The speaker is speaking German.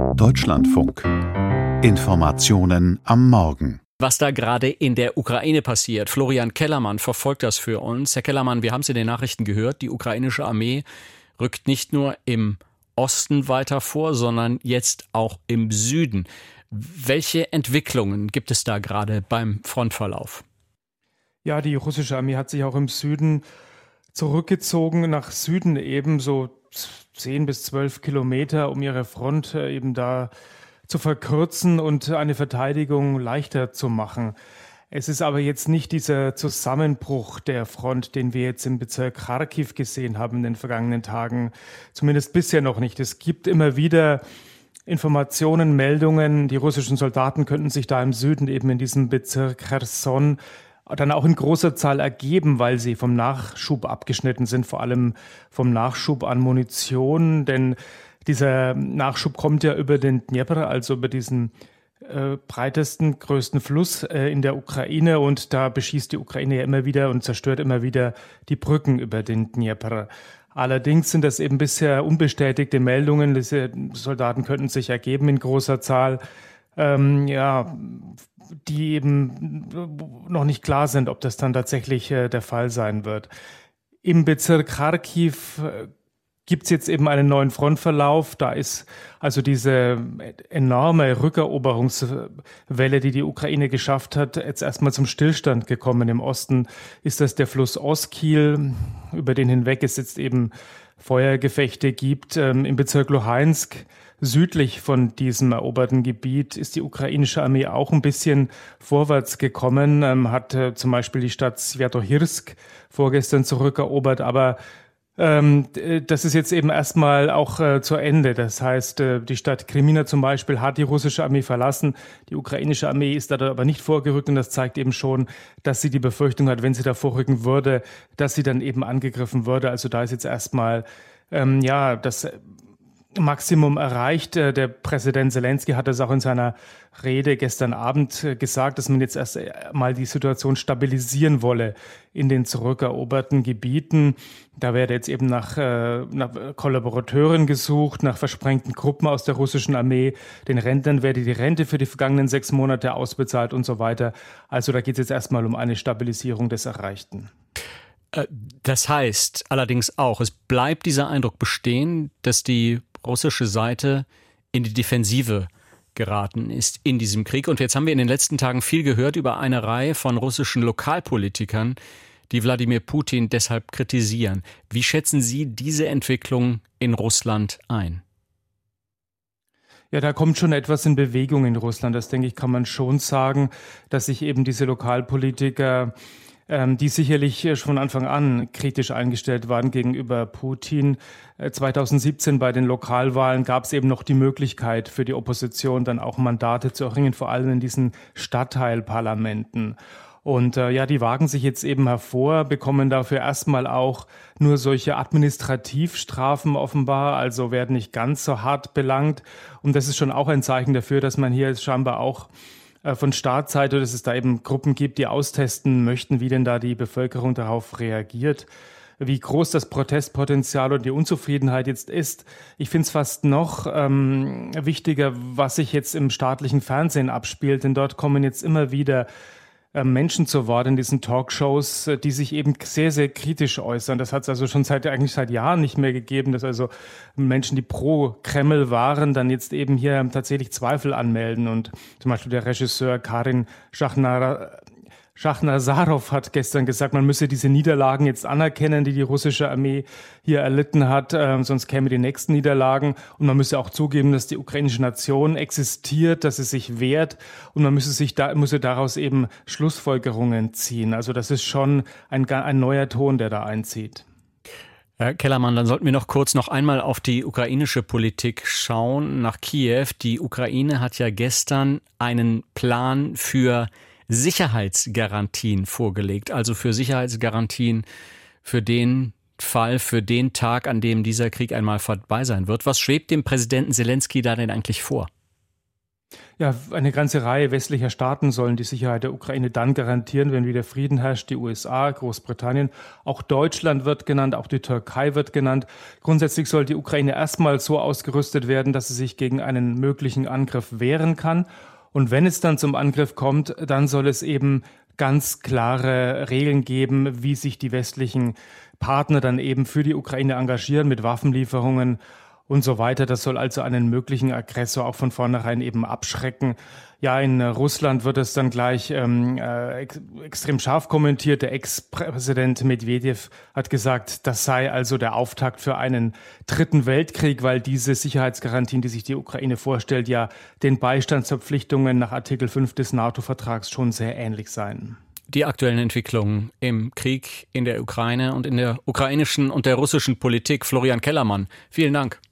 Deutschlandfunk. Informationen am Morgen. Was da gerade in der Ukraine passiert. Florian Kellermann verfolgt das für uns. Herr Kellermann, wir haben es in den Nachrichten gehört, die ukrainische Armee rückt nicht nur im Osten weiter vor, sondern jetzt auch im Süden. Welche Entwicklungen gibt es da gerade beim Frontverlauf? Ja, die russische Armee hat sich auch im Süden zurückgezogen, nach Süden eben so 10 bis 12 Kilometer, um ihre Front eben da zu verkürzen und eine Verteidigung leichter zu machen. Es ist aber jetzt nicht dieser Zusammenbruch der Front, den wir jetzt im Bezirk Charkiw gesehen haben in den vergangenen Tagen. Zumindest bisher noch nicht. Es gibt immer wieder Informationen, Meldungen, die russischen Soldaten könnten sich da im Süden eben in diesem Bezirk Cherson dann auch in großer Zahl ergeben, weil sie vom Nachschub abgeschnitten sind, vor allem vom Nachschub an Munition, denn dieser Nachschub kommt ja über den Dnepr, also über diesen breitesten, größten Fluss in der Ukraine, und da beschießt die Ukraine ja immer wieder und zerstört immer wieder die Brücken über den Dnepr. Allerdings sind das eben bisher unbestätigte Meldungen, diese Soldaten könnten sich ergeben in großer Zahl, die eben noch nicht klar sind, ob das dann tatsächlich der Fall sein wird. Im Bezirk Charkiw gibt es jetzt eben einen neuen Frontverlauf. Da ist also diese enorme Rückeroberungswelle, die die Ukraine geschafft hat, jetzt erstmal zum Stillstand gekommen. Im Osten ist das der Fluss Oskil, über den hinweg es jetzt eben Feuergefechte gibt. Im Bezirk Luhansk, südlich von diesem eroberten Gebiet, ist die ukrainische Armee auch ein bisschen vorwärts gekommen, hat zum Beispiel die Stadt Swjatohirsk vorgestern zurückerobert, aber das ist jetzt eben erstmal auch zu Ende. Das heißt, die Stadt Krymina zum Beispiel hat die russische Armee verlassen. Die ukrainische Armee ist da aber nicht vorgerückt, und das zeigt eben schon, dass sie die Befürchtung hat, wenn sie da vorrücken würde, dass sie dann eben angegriffen würde. Also da ist jetzt erstmal das Maximum erreicht. Der Präsident Zelensky hat das auch in seiner Rede gestern Abend gesagt, dass man jetzt erst mal die Situation stabilisieren wolle in den zurückeroberten Gebieten. Da werde jetzt eben nach Kollaborateuren gesucht, nach versprengten Gruppen aus der russischen Armee. Den Rentnern werde die Rente für die vergangenen 6 Monate ausbezahlt und so weiter. Also da geht es jetzt erstmal um eine Stabilisierung des Erreichten. Das heißt allerdings auch, es bleibt dieser Eindruck bestehen, dass die russische Seite in die Defensive geraten ist in diesem Krieg. Und jetzt haben wir in den letzten Tagen viel gehört über eine Reihe von russischen Lokalpolitikern, die Wladimir Putin deshalb kritisieren. Wie schätzen Sie diese Entwicklung in Russland ein? Ja, da kommt schon etwas in Bewegung in Russland. Das, denke ich, kann man schon sagen, dass sich eben diese Lokalpolitiker, die sicherlich schon von Anfang an kritisch eingestellt waren gegenüber Putin. 2017 bei den Lokalwahlen gab es eben noch die Möglichkeit für die Opposition, dann auch Mandate zu erringen, vor allem in diesen Stadtteilparlamenten. Und die wagen sich jetzt eben hervor, bekommen dafür erstmal auch nur solche Administrativstrafen offenbar, also werden nicht ganz so hart belangt. Und das ist schon auch ein Zeichen dafür, dass man hier scheinbar auch von Staatsseite, dass es da eben Gruppen gibt, die austesten möchten, wie denn da die Bevölkerung darauf reagiert. Wie groß das Protestpotenzial und die Unzufriedenheit jetzt ist. Ich finde es fast noch wichtiger, was sich jetzt im staatlichen Fernsehen abspielt, denn dort kommen jetzt immer wieder Menschen zu Wort in diesen Talkshows, die sich eben sehr, sehr kritisch äußern. Das hat es also schon seit Jahren nicht mehr gegeben, dass also Menschen, die pro Kreml waren, dann jetzt eben hier tatsächlich Zweifel anmelden. Und zum Beispiel der Regisseur Karin Schachnazarov hat gestern gesagt, man müsse diese Niederlagen jetzt anerkennen, die die russische Armee hier erlitten hat, sonst kämen die nächsten Niederlagen. Und man müsse auch zugeben, dass die ukrainische Nation existiert, dass sie sich wehrt, und man müsse daraus eben Schlussfolgerungen ziehen. Also das ist schon ein neuer Ton, der da einzieht. Herr Kellermann, dann sollten wir noch einmal auf die ukrainische Politik schauen, nach Kiew. Die Ukraine hat ja gestern einen Plan für Sicherheitsgarantien vorgelegt, also für Sicherheitsgarantien für den Fall, für den Tag, an dem dieser Krieg einmal vorbei sein wird. Was schwebt dem Präsidenten Zelensky da denn eigentlich vor? Ja, eine ganze Reihe westlicher Staaten sollen die Sicherheit der Ukraine dann garantieren, wenn wieder Frieden herrscht. Die USA, Großbritannien, auch Deutschland wird genannt, auch die Türkei wird genannt. Grundsätzlich soll die Ukraine erstmal so ausgerüstet werden, dass sie sich gegen einen möglichen Angriff wehren kann. Und wenn es dann zum Angriff kommt, dann soll es eben ganz klare Regeln geben, wie sich die westlichen Partner dann eben für die Ukraine engagieren mit Waffenlieferungen und so weiter. Das soll also einen möglichen Aggressor auch von vornherein eben abschrecken. Ja, in Russland wird es dann gleich extrem scharf kommentiert. Der Ex-Präsident Medwedew hat gesagt, das sei also der Auftakt für einen dritten Weltkrieg, weil diese Sicherheitsgarantien, die sich die Ukraine vorstellt, ja den Beistandsverpflichtungen nach Artikel 5 des NATO-Vertrags schon sehr ähnlich seien. Die aktuellen Entwicklungen im Krieg in der Ukraine und in der ukrainischen und der russischen Politik. Florian Kellermann, vielen Dank.